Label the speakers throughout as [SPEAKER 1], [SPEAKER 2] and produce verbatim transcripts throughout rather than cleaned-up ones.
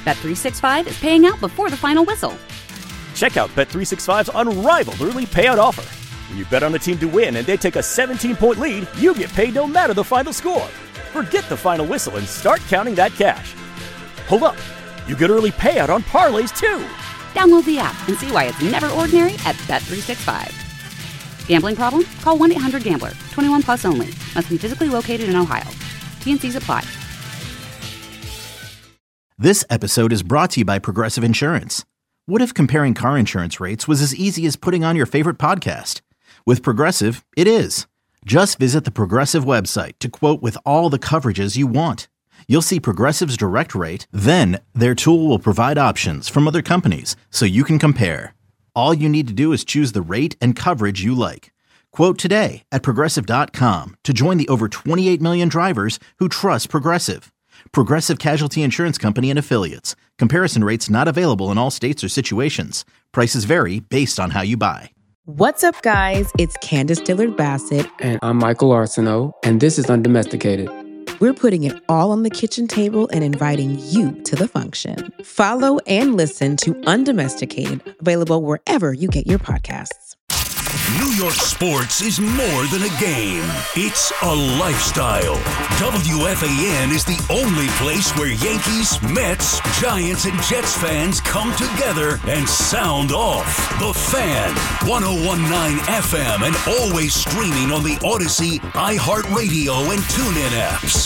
[SPEAKER 1] Bet three sixty-five is paying out before the final whistle.
[SPEAKER 2] Check out Bet three sixty-five's unrivaled early payout offer. When you bet on a team to win and they take a seventeen-point lead, you get paid no matter the final score. Forget the final whistle and start counting that cash. Hold up. You get early payout on parlays, too.
[SPEAKER 1] Download the app and see why it's never ordinary at Bet three sixty-five. Gambling problem? Call one eight hundred gambler. twenty-one plus only. Must be physically located in Ohio. T and C's apply.
[SPEAKER 3] This episode is brought to you by Progressive Insurance. What if comparing car insurance rates was as easy as putting on your favorite podcast? With Progressive, it is. Just visit the Progressive website to quote with all the coverages you want. You'll see Progressive's direct rate, then their tool will provide options from other companies so you can compare. All you need to do is choose the rate and coverage you like. Quote today at Progressive dot com to join the over twenty-eight million drivers who trust Progressive. Progressive Casualty Insurance Company and Affiliates. Comparison rates not available in all states or situations. Prices vary based on how you buy.
[SPEAKER 4] What's up, guys? It's Candace Dillard-Bassett.
[SPEAKER 5] And I'm Michael Arsenault, and this is Undomesticated.
[SPEAKER 4] We're putting it all on the kitchen table and inviting you to the function. Follow and listen to Undomesticated, available wherever you get your podcasts.
[SPEAKER 6] New York sports is more than a game. It's a lifestyle. W F A N is the only place where Yankees, Mets, Giants, and Jets fans come together and sound off. The Fan, one oh one point nine F M, and always streaming on the Odyssey, iHeartRadio, and TuneIn apps.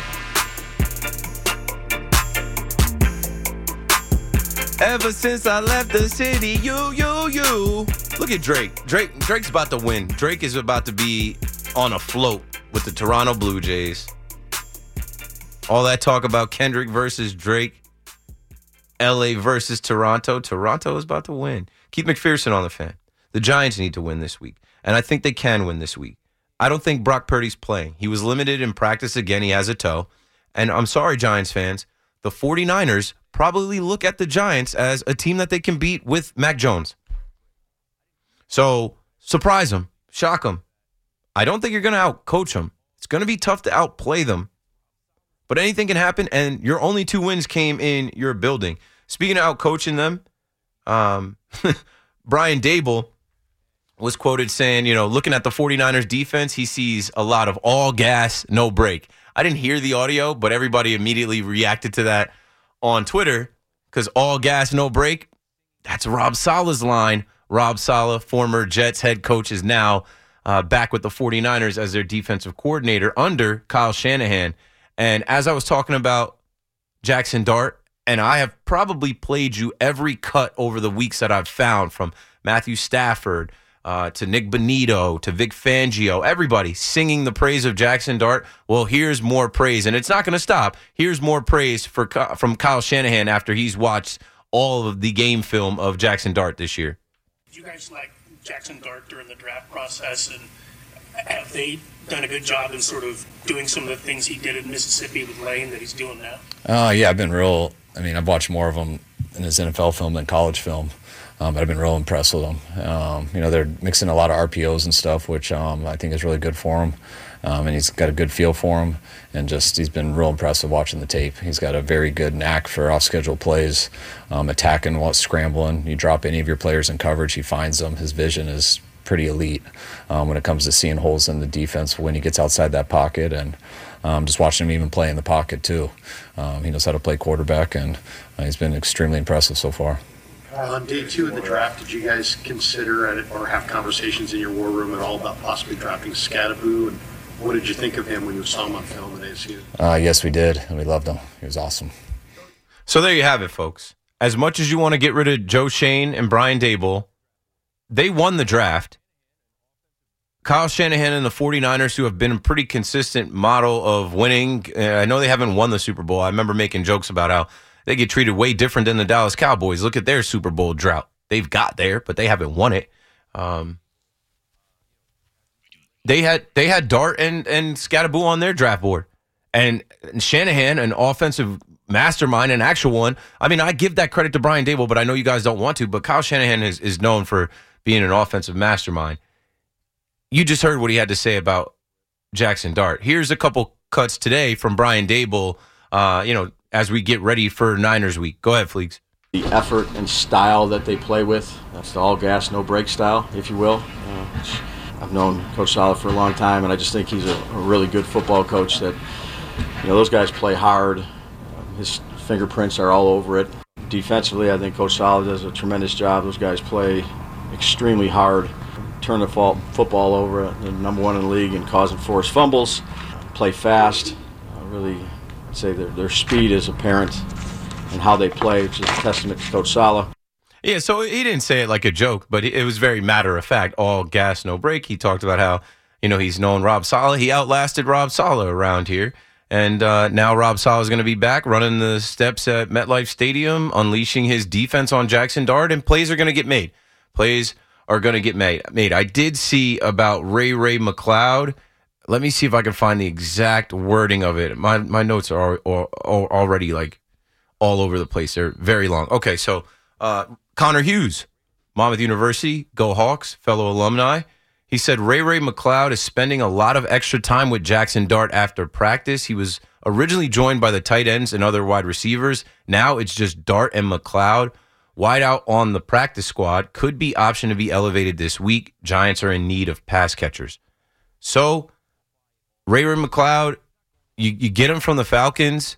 [SPEAKER 7] Ever since I left the city, you, you, you. Look at Drake. Drake. Drake's about to win. Drake is about to be on a float with the Toronto Blue Jays. All that talk about Kendrick versus Drake, L A versus Toronto. Toronto is about to win. Keith McPherson on the Fan. The Giants need to win this week, and I think they can win this week. I don't think Brock Purdy's playing. He was limited in practice again. He has a toe. And I'm sorry, Giants fans, the 49ers probably look at the Giants as a team that they can beat with Mac Jones. So surprise them, shock them. I don't think you're going to out-coach them. It's going to be tough to outplay them. But anything can happen, and your only two wins came in your building. Speaking of out-coaching them, um, Brian Daboll was quoted saying, you know, looking at the 49ers defense, he sees a lot of all gas, no break. I didn't hear the audio, but everybody immediately reacted to that on Twitter because all gas, no break, that's Rob Saleh's line. Rob Saleh, former Jets head coach, is now uh, back with the 49ers as their defensive coordinator under Kyle Shanahan. And as I was talking about Jackson Dart, and I have probably played you every cut over the weeks that I've found, from Matthew Stafford uh, to Nick Bonito to Vic Fangio, everybody singing the praise of Jackson Dart. Well, here's more praise, and it's not going to stop. Here's more praise for from Kyle Shanahan after he's watched all of the game film of Jackson Dart this year.
[SPEAKER 8] Did you guys like Jackson Dart during the draft process, and have they done a good job in sort of doing some of the things he did in Mississippi with Lane that he's doing now?
[SPEAKER 9] Oh, uh, yeah, I've been real, I mean, I've watched more of him in his N F L film than college film, um, but I've been real impressed with him. Um, you know, they're mixing a lot of R P Os and stuff, which um, I think is really good for him, um, and he's got a good feel for him, and just he's been real impressive watching the tape. He's got a very good knack for off-schedule plays, um, attacking while scrambling. You drop any of your players in coverage, he finds them. His vision is pretty elite um, when it comes to seeing holes in the defense when he gets outside that pocket, and um, just watching him even play in the pocket too. Um, he knows how to play quarterback, and uh, he's been extremely impressive so far.
[SPEAKER 10] On day two of the draft, did you guys consider or have conversations in your war room at all about possibly drafting Scadaboo? And what did you think of him when you saw him on film at A S U?
[SPEAKER 9] Uh, yes, we did, and we loved him. He was awesome.
[SPEAKER 7] So there you have it, folks. As much as you want to get rid of Joe Schoen and Brian Daboll, they won the draft. Kyle Shanahan and the 49ers, who have been a pretty consistent model of winning. Uh, I know they haven't won the Super Bowl. I remember making jokes about how they get treated way different than the Dallas Cowboys. Look at their Super Bowl drought. They've got there, but they haven't won it. Um, they had they had Dart and, and Scadaboo on their draft board. And Shanahan, an offensive mastermind, an actual one. I mean, I give that credit to Brian Daboll, but I know you guys don't want to. But Kyle Shanahan is, is known for being an offensive mastermind. You just heard what he had to say about Jackson Dart. Here's a couple cuts today from Brian Daboll, uh, you know, as we get ready for Niners week. Go ahead, Fleeks.
[SPEAKER 11] The effort and style that they play with, that's the all gas, no break style, if you will. Uh, I've known Coach Saleh for a long time, and I just think he's a, a really good football coach that, you know, those guys play hard. His fingerprints are all over it. Defensively, I think Coach Saleh does a tremendous job. Those guys play extremely hard, turn the football over, they're number one in the league in causing forced fumbles, play fast. Uh, really, I'd say their, their speed is apparent in how they play, which is a testament to Coach Saleh.
[SPEAKER 7] Yeah, so he didn't say it like a joke, but it was very matter of fact, all gas, no break. He talked about how, you know, he's known Rob Saleh. He outlasted Rob Saleh around here. And uh, now Rob Saleh is going to be back running the steps at MetLife Stadium, unleashing his defense on Jackson Dart, and plays are going to get made. Plays are going to get made. Made. I did see about Ray Ray McCloud. Let me see if I can find the exact wording of it. My my notes are, are, are already like all over the place. They're very long. Okay, so uh, Connor Hughes, Monmouth University, Go Hawks, fellow alumni. He said Ray Ray McCloud is spending a lot of extra time with Jackson Dart after practice. He was originally joined by the tight ends and other wide receivers. Now it's just Dart and McCloud. Wide out on the practice squad. Could be option to be elevated this week. Giants are in need of pass catchers. So, Ray Ray McCloud, you, you get him from the Falcons.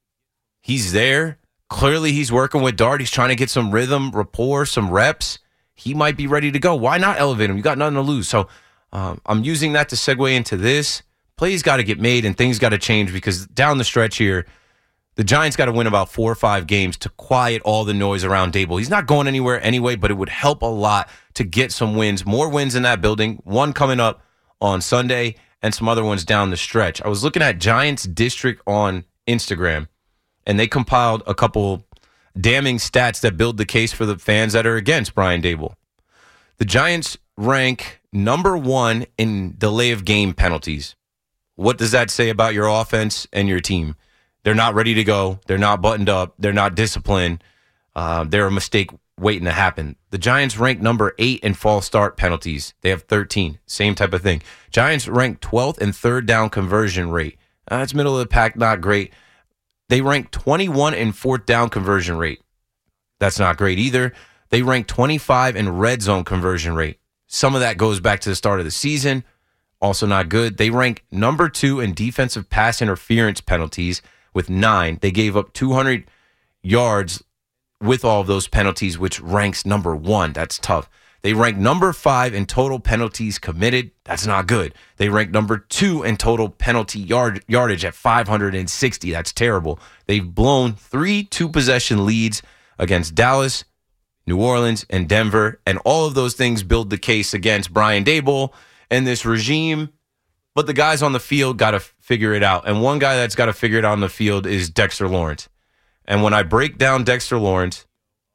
[SPEAKER 7] He's there. Clearly he's working with Dart. He's trying to get some rhythm, rapport, some reps. He might be ready to go. Why not elevate him? You got nothing to lose. So um, I'm using that to segue into this. Plays got to get made and things got to change because down the stretch here, the Giants got to win about four or five games to quiet all the noise around Dable. He's not going anywhere anyway, but it would help a lot to get some wins, more wins in that building. One coming up on Sunday and some other ones down the stretch. I was looking at Giants District on Instagram, and they compiled a couple damning stats that build the case for the fans that are against Brian Dable. The Giants rank number one in delay of game penalties. What does that say about your offense and your team? They're not ready to go. They're not buttoned up. They're not disciplined. Uh, they're a mistake waiting to happen. The Giants rank number eight in false start penalties. They have thirteen. Same type of thing. Giants rank twelfth in third down conversion rate. Uh, that's middle of the pack, not great. They rank twenty-one in fourth down conversion rate. That's not great either. They rank twenty-five in red zone conversion rate. Some of that goes back to the start of the season. Also not good. They rank number two in defensive pass interference penalties with nine. They gave up two hundred yards with all of those penalties, which ranks number one. That's tough. They rank number five in total penalties committed. That's not good. They rank number two in total penalty yard yardage at five hundred sixty. That's terrible. They've blown three two-possession leads against Dallas, New Orleans, and Denver, and all of those things build the case against Brian Dable and this regime. But the guys on the field got to figure it out. And one guy that's got to figure it out on the field is Dexter Lawrence. And when I break down Dexter Lawrence,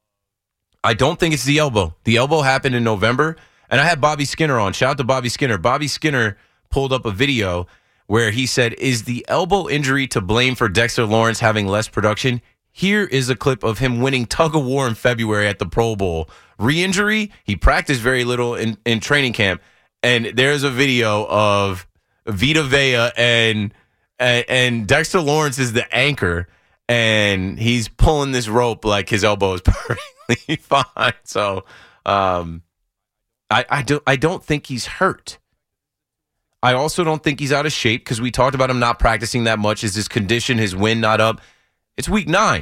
[SPEAKER 7] I don't think it's the elbow. The elbow happened in November, and I had Bobby Skinner on. Shout out to Bobby Skinner. Bobby Skinner pulled up a video where he said, is the elbow injury to blame for Dexter Lawrence having less production? Here is a clip of him winning tug of war in February at the Pro Bowl. Re-injury, he practiced very little in, in training camp, and there's a video of Vita Vea and, and, and Dexter Lawrence is the anchor, and he's pulling this rope like his elbow is perfectly fine. So um, I, I, do, I don't think he's hurt. I also don't think he's out of shape because we talked about him not practicing that much. Is his condition, his wind not up? It's week nine.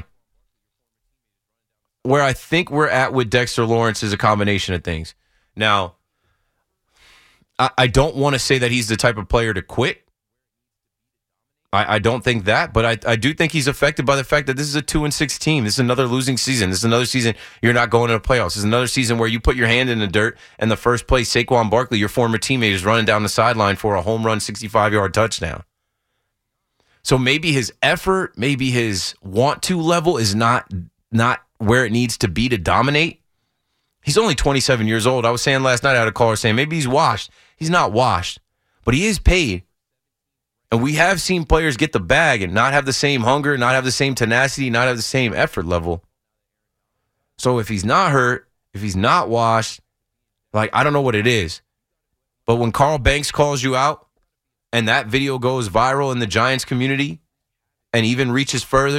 [SPEAKER 7] Where I think we're at with Dexter Lawrence is a combination of things. Now, I, I don't want to say that he's the type of player to quit. I, I don't think that, but I, I do think he's affected by the fact that this is a two and six team. This is another losing season. This is another season you're not going to the playoffs. This is another season where you put your hand in the dirt and the first place, Saquon Barkley, your former teammate, is running down the sideline for a home run sixty-five-yard touchdown. So maybe his effort, maybe his want-to level is not not where it needs to be to dominate. He's only twenty-seven years old. I was saying last night, I had a caller saying maybe he's washed. He's not washed, but he is paid. And we have seen players get the bag and not have the same hunger, not have the same tenacity, not have the same effort level. So if he's not hurt, if he's not washed, like, I don't know what it is. But when Carl Banks calls you out and that video goes viral in the Giants community and even reaches further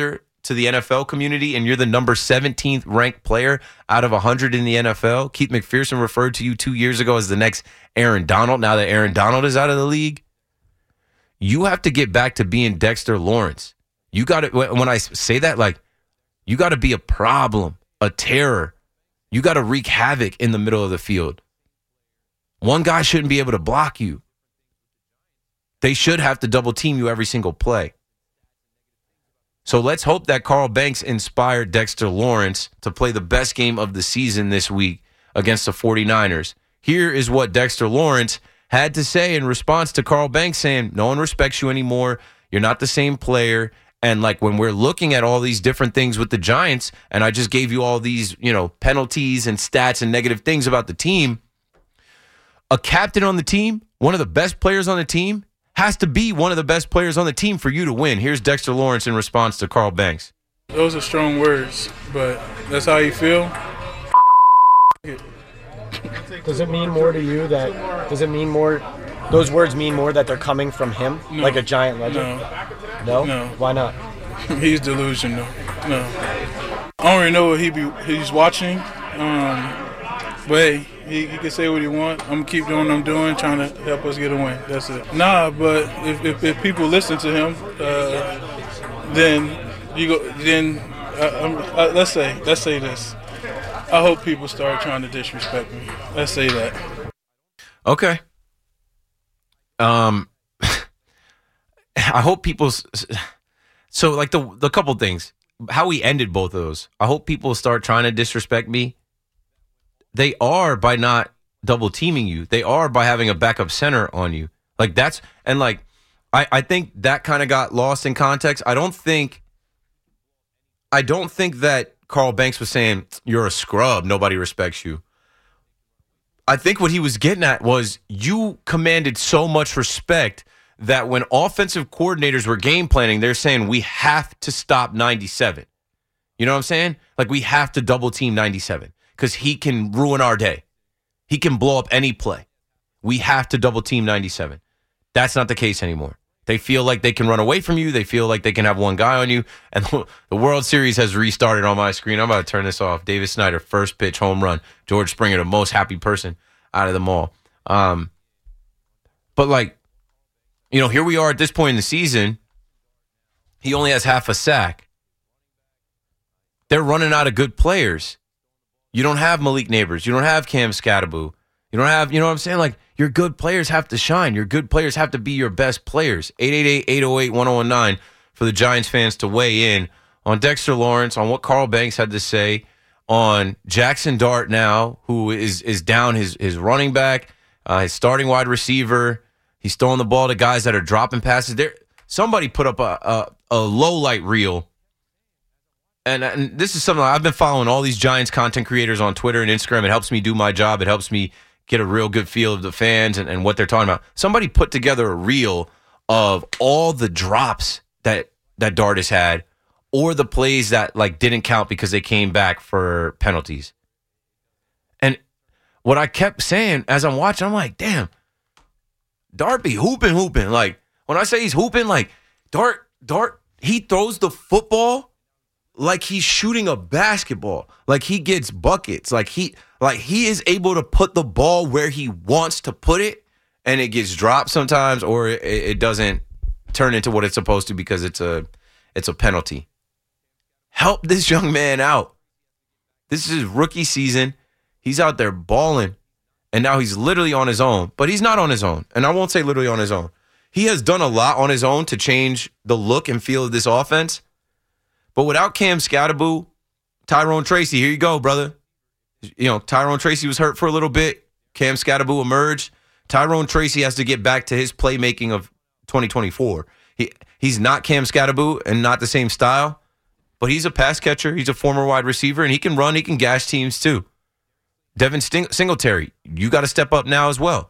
[SPEAKER 7] to the N F L community and you're the number seventeenth ranked player out of one hundred in the N F L. Keith McPherson referred to you two years ago as the next Aaron Donald. Now that Aaron Donald is out of the league, you have to get back to being Dexter Lawrence. You got to, when I say that, like, you got to be a problem, a terror. You got to wreak havoc in the middle of the field. One guy shouldn't be able to block you. They should have to double team you every single play. So let's hope that Carl Banks inspired Dexter Lawrence to play the best game of the season this week against the 49ers. Here is what Dexter Lawrence had to say in response to Carl Banks saying, no one respects you anymore. You're not the same player. And like when we're looking at all these different things with the Giants, and I just gave you all these, you know, penalties and stats and negative things about the team, a captain on the team, one of the best players on the team, has to be one of the best players on the team for you to win. Here's Dexter Lawrence in response to Carl Banks.
[SPEAKER 12] Those are strong words, but that's how you feel.
[SPEAKER 13] Does it mean more to you that, does it mean more, those words mean more that they're coming from him,
[SPEAKER 12] no,
[SPEAKER 13] like a giant legend?
[SPEAKER 12] No.
[SPEAKER 13] No?
[SPEAKER 12] No.
[SPEAKER 13] Why not?
[SPEAKER 12] He's delusional. No. I don't really know what he be, he's watching, um, but hey, he, he can say what he wants. I'm going to keep doing what I'm doing, trying to help us get a win. That's it. Nah, but if, if, if people listen to him, uh, then you go. Then uh, uh, let's say let's say this. I hope people start trying to disrespect me. Let's say that.
[SPEAKER 7] Okay. Um, I hope people. So like the the couple things, how we ended both of those. I hope people start trying to disrespect me. They are by not double teaming you. They are by having a backup center on you. Like that's, and like, I, I think that kind of got lost in context. I don't think, I don't think that Carl Banks was saying, you're a scrub, nobody respects you. I think what he was getting at was you commanded so much respect that when offensive coordinators were game planning, they're saying we have to stop ninety-seven. You know what I'm saying? Like we have to double team ninety-seven. Because he can ruin our day. He can blow up any play. We have to double team ninety-seven. That's not the case anymore. They feel like they can run away from you. They feel like they can have one guy on you. And the World Series has restarted on my screen. I'm about to turn this off. Davis Snyder, first pitch, home run. George Springer, the most happy person out of them all. Um, but like, you know, here we are at this point in the season. He only has half a sack. They're running out of good players. You don't have Malik Neighbors. You don't have Cam Scatterbo. You don't have, you know what I'm saying? Like, your good players have to shine. Your good players have to be your best players. eight eight eight, eight oh eight, one oh one nine for the Giants fans to weigh in on Dexter Lawrence, on what Carl Banks had to say, on Jackson Dart now, who is is down his, his running back, uh, his starting wide receiver. He's throwing the ball to guys that are dropping passes. There, somebody put up a, a, a low-light reel. And, and this is something I've been following all these Giants content creators on Twitter and Instagram. It helps me do my job. It helps me get a real good feel of the fans and, and what they're talking about. Somebody put together a reel of all the drops that that Dart has had, or the plays that like didn't count because they came back for penalties. And what I kept saying as I'm watching, I'm like, damn, Dart be hooping, hooping. Like when I say he's hooping, like Dart, Dart, he throws the football like he's shooting a basketball. Like he gets buckets. Like he like he is able to put the ball where he wants to put it, and it gets dropped sometimes, or it, it doesn't turn into what it's supposed to because it's a it's a penalty. Help this young man out. This is his rookie season. He's out there balling, and now he's literally on his own. But he's not on his own, and I won't say literally on his own. He has done a lot on his own to change the look and feel of this offense. But without Cam Scatterbo, Tyrone Tracy, here you go, brother. You know, Tyrone Tracy was hurt for a little bit. Cam Scatterbo emerged. Tyrone Tracy has to get back to his playmaking of twenty twenty-four. He He's not Cam Scatterbo and not the same style, but he's a pass catcher. He's a former wide receiver, and he can run. He can gash teams too. Devin Sting- Singletary, you got to step up now as well.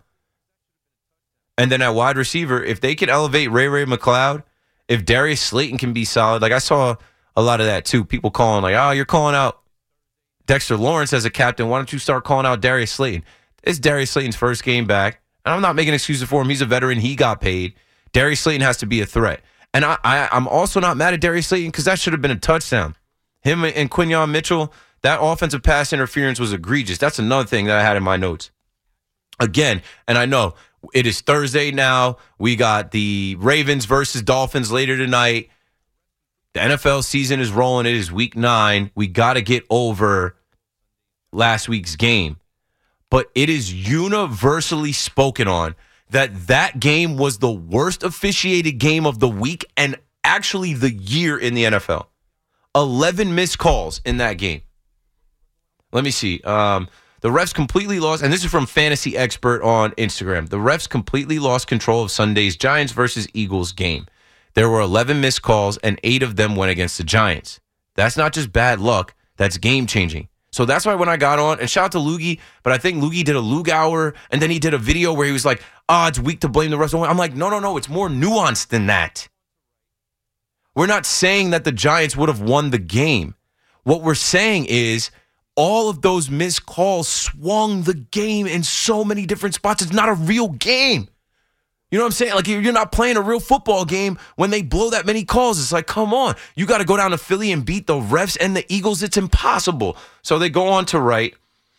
[SPEAKER 7] And then at wide receiver, if they can elevate Ray Ray McCloud, if Darius Slayton can be solid, like I saw a lot of that too. People calling like, oh, you're calling out Dexter Lawrence as a captain. Why don't you start calling out Darius Slayton? It's Darius Slayton's first game back. And I'm not making excuses for him. He's a veteran. He got paid. Darius Slayton has to be a threat. And I, I, I'm also not mad at Darius Slayton because that should have been a touchdown. Him and Quinyon Mitchell, that offensive pass interference was egregious. That's another thing that I had in my notes. Again, and I know it is Thursday now. We got the Ravens versus Dolphins later tonight. The N F L season is rolling. It is week nine. We got to get over last week's game. But it is universally spoken on that that game was the worst officiated game of the week and actually the year in the N F L. eleven missed calls in that game. Let me see. Um, the refs completely lost, and this is from Fantasy Expert on Instagram. The refs completely lost control of Sunday's Giants versus Eagles game. There were eleven missed calls, and eight of them went against the Giants. That's not just bad luck. That's game-changing. So that's why when I got on, and shout out to Loogie, but I think Loogie did a Loog Hour, and then he did a video where he was like, oh, it's weak to blame the refs. I'm like, no, no, no, it's more nuanced than that. We're not saying that the Giants would have won the game. What we're saying is all of those missed calls swung the game in so many different spots. It's not a real game. You know what I'm saying? Like, you're not playing a real football game when they blow that many calls. It's like, come on. You got to go down to Philly and beat the refs and the Eagles. It's impossible. So they go on to write,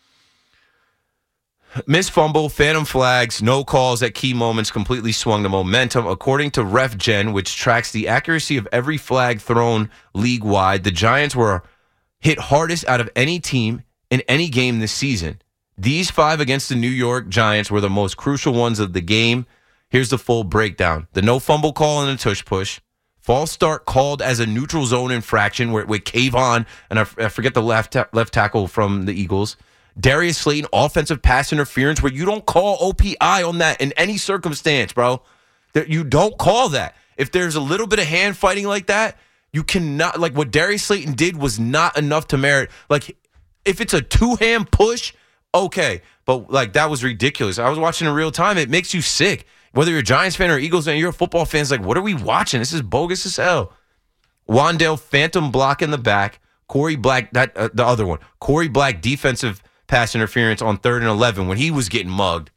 [SPEAKER 7] missed fumble, phantom flags, no calls at key moments completely swung the momentum. According to RefGen, which tracks the accuracy of every flag thrown league-wide, the Giants were hit hardest out of any team in any game this season. These five against the New York Giants were the most crucial ones of the game. Here's the full breakdown. The no fumble call and the tush push. False start called as a neutral zone infraction with, with Kayvon, and I, I forget the left ta- left tackle from the Eagles. Darius Slayton, offensive pass interference where you don't call O P I on that in any circumstance, bro. That you don't call that. If there's a little bit of hand fighting like that, you cannot, like what Darius Slayton did was not enough to merit. Like, if it's a two-hand push, okay. But, like, that was ridiculous. I was watching in real time. It makes you sick. Whether you're a Giants fan or Eagles fan, you're a football fan, it's like, what are we watching? This is bogus as hell. Wandale, phantom block in the back. Corey Black, that uh, the other one. Corey Black, defensive pass interference on third and eleven when he was getting mugged.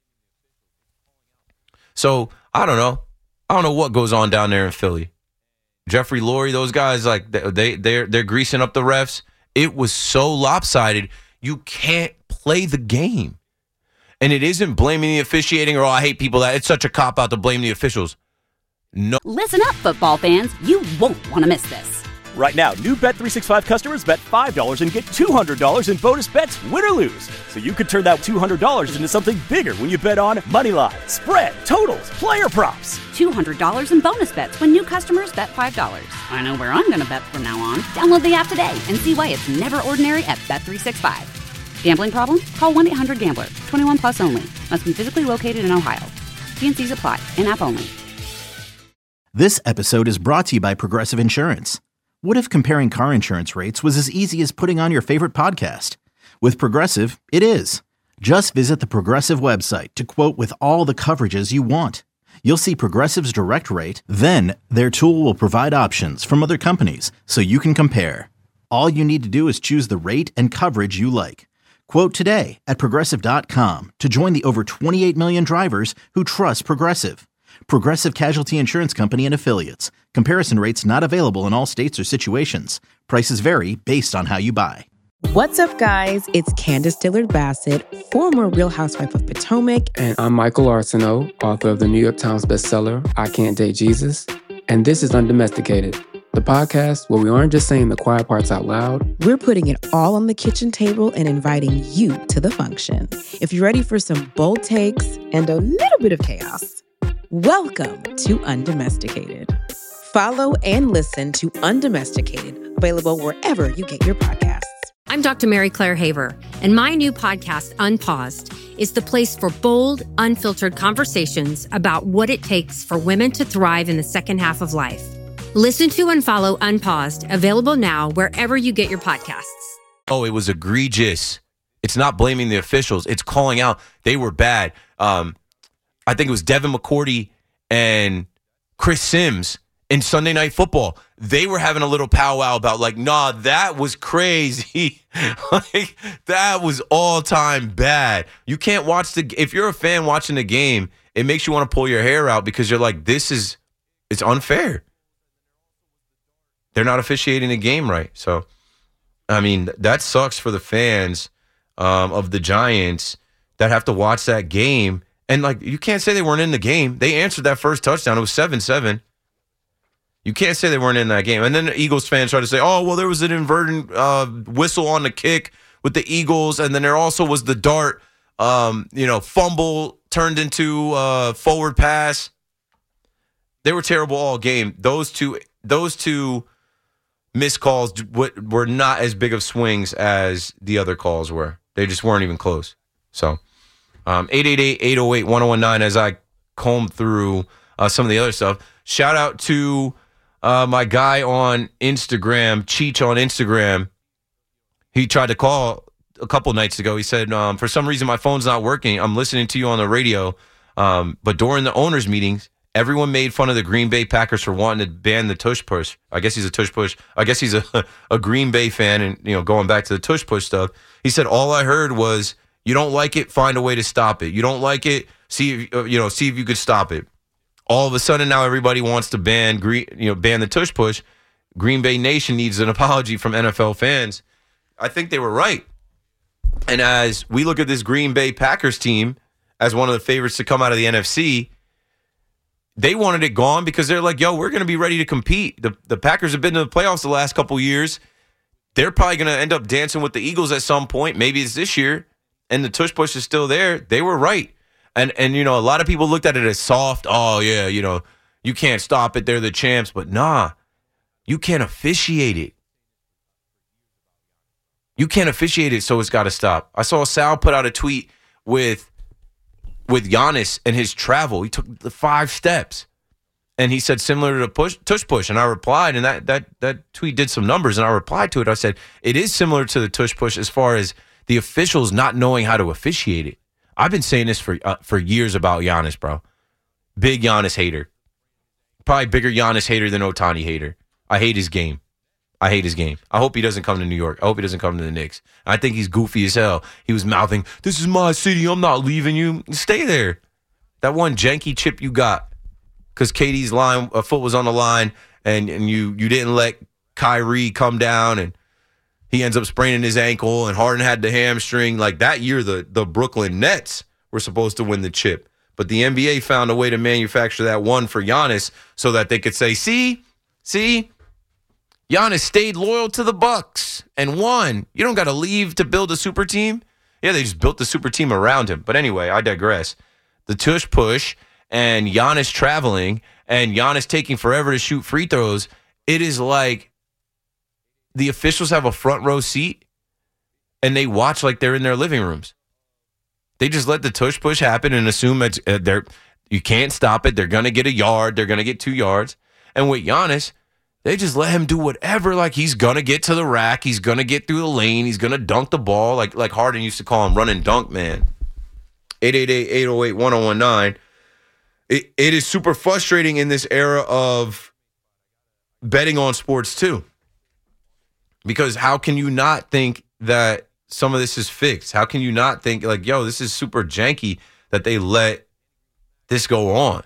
[SPEAKER 7] So, I don't know. I don't know what goes on down there in Philly. Jeffrey Lurie, those guys, like, they, they're, they're greasing up the refs. It was so lopsided, you can't play the game. And it isn't blaming the officiating or, oh, I hate people that it's such a cop-out to blame the officials. No.
[SPEAKER 1] Listen up, football fans. You won't want to miss this.
[SPEAKER 2] Right now, new Bet three sixty-five customers bet five dollars and get two hundred dollars in bonus bets, win or lose. So you could turn that two hundred dollars into something bigger when you bet on money line, spread, totals, player props.
[SPEAKER 1] two hundred dollars in bonus bets when new customers bet five dollars. I know where I'm going to bet from now on. Download the app today and see why it's never ordinary at Bet three sixty-five. Gambling problem? Call one eight hundred gambler. twenty-one plus only. Must be physically located in Ohio. T N Cs apply. In-app only.
[SPEAKER 3] This episode is brought to you by Progressive Insurance. What if comparing car insurance rates was as easy as putting on your favorite podcast? With Progressive, it is. Just visit the Progressive website to quote with all the coverages you want. You'll see Progressive's direct rate, then their tool will provide options from other companies so you can compare. All you need to do is choose the rate and coverage you like. Quote today at Progressive dot com to join the over twenty-eight million drivers who trust Progressive. Progressive Casualty Insurance Company and Affiliates. Comparison rates not available in all states or situations. Prices vary based on how you buy.
[SPEAKER 4] What's up, guys? It's Candace Dillard-Bassett, former Real Housewife of Potomac.
[SPEAKER 5] And I'm Michael Arsenault, author of the New York Times bestseller, I Can't Date Jesus. And this is Undomesticated, the podcast where we aren't just saying the quiet parts out loud.
[SPEAKER 4] We're putting it all on the kitchen table and inviting you to the function. If you're ready for some bold takes and a little bit of chaos, welcome to Undomesticated. Follow and listen to Undomesticated, available wherever you get your podcasts.
[SPEAKER 14] I'm Doctor Mary Claire Haver, and my new podcast, Unpaused, is the place for bold, unfiltered conversations about what it takes for women to thrive in the second half of life. Listen to and follow Unpaused, available now wherever you get your podcasts.
[SPEAKER 7] Oh, it was egregious. It's not blaming the officials. It's calling out they were bad. Um, I think it was Devin McCourty and Chris Sims in Sunday Night Football. They were having a little powwow about like, nah, that was crazy. Like, that was all-time bad. You can't watch the – if you're a fan watching the game, it makes you want to pull your hair out because you're like, this is it's unfair. They're not officiating the game right. So, I mean, that sucks for the fans um, of the Giants that have to watch that game. And, like, you can't say they weren't in the game. They answered that first touchdown. It was seven seven. You can't say they weren't in that game. And then the Eagles fans try to say, oh, well, there was an inverted uh, whistle on the kick with the Eagles, and then there also was the dart, um, you know, fumble turned into uh, forward pass. They were terrible all game. Those two, those two missed calls were not as big of swings as the other calls were. They just weren't even close. So, um, eight eight eight, eight oh eight, one oh one nine as I comb through uh, some of the other stuff. Shout out to uh, my guy on Instagram, Cheech on Instagram. He tried to call a couple nights ago. He said, um, for some reason, my phone's not working. I'm listening to you on the radio. Um, but during the owners' meetings, everyone made fun of the Green Bay Packers for wanting to ban the tush push. I guess he's a tush push. I guess he's a, a Green Bay fan, and you know, going back to the tush push stuff. He said, all I heard was, you don't like it, find a way to stop it. You don't like it, see if, you know, see if you could stop it. All of a sudden now everybody wants to ban green, you know, ban the tush push. Green Bay Nation needs an apology from N F L fans. I think they were right. And as we look at this Green Bay Packers team as one of the favorites to come out of the N F C, they wanted it gone because they're like, yo, we're going to be ready to compete. The, the Packers have been to the playoffs the last couple years. They're probably going to end up dancing with the Eagles at some point. Maybe it's this year. And the tush push is still there. They were right. And, and you know, a lot of people looked at it as soft. Oh, yeah, you know, you can't stop it. They're the champs. But nah, you can't officiate it. You can't officiate it, so it's got to stop. I saw Sal put out a tweet with with Giannis and his travel. He took the five steps, and he said similar to the push, tush push. And I replied, and that that that tweet did some numbers, and I replied to it. I said it is similar to the tush push as far as the officials not knowing how to officiate it. I've been saying this for uh, for years about Giannis, bro. Big Giannis hater. Probably bigger Giannis hater than Ohtani hater. I hate his game. I hate his game. I hope he doesn't come to New York. I hope he doesn't come to the Knicks. I think he's goofy as hell. He was mouthing, this is my city. I'm not leaving you. Stay there. That one janky chip you got because K D's line, uh, foot was on the line, and, and you you didn't let Kyrie come down, and he ends up spraining his ankle, and Harden had the hamstring. Like that year, the, the Brooklyn Nets were supposed to win the chip. But the N B A found a way to manufacture that one for Giannis so that they could say, see, see, Giannis stayed loyal to the Bucks and won. You don't got to leave to build a super team. Yeah, they just built the super team around him. But anyway, I digress. The tush push and Giannis traveling and Giannis taking forever to shoot free throws, it is like the officials have a front row seat and they watch like they're in their living rooms. They just let the tush push happen and assume it's, uh, they're, you can't stop it. They're going to get a yard. They're going to get two yards. And with Giannis, they just let him do whatever. Like, he's going to get to the rack. He's going to get through the lane. He's going to dunk the ball. Like like Harden used to call him, run and dunk, man. eight eight eight, eight oh eight, one oh one nine. It, it is super frustrating in this era of betting on sports, too. Because how can you not think that some of this is fixed? How can you not think, like, yo, this is super janky that they let this go on?